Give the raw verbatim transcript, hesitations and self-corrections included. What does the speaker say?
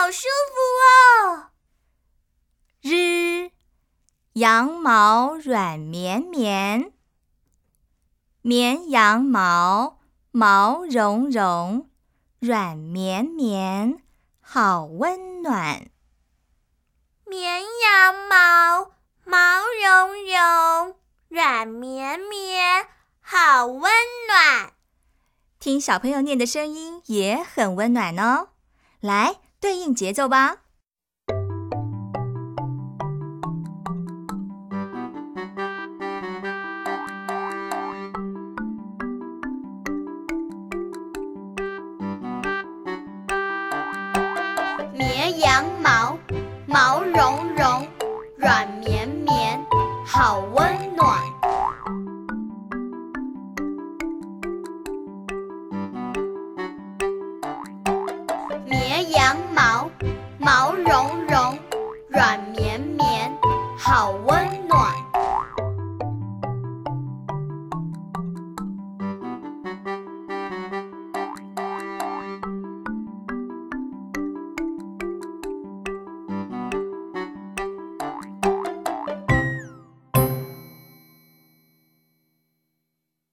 好舒服哦。 日，羊毛软绵绵，绵羊毛，毛茸茸，软绵绵，好温暖。 绵羊毛，毛茸茸，软绵绵，好温暖。 听小朋友念的声音也很温暖哦。来，对应节奏吧。 绵羊毛，毛茸茸，软绵绵，好温暖。绵羊毛，毛茸茸，软绵绵，好温暖。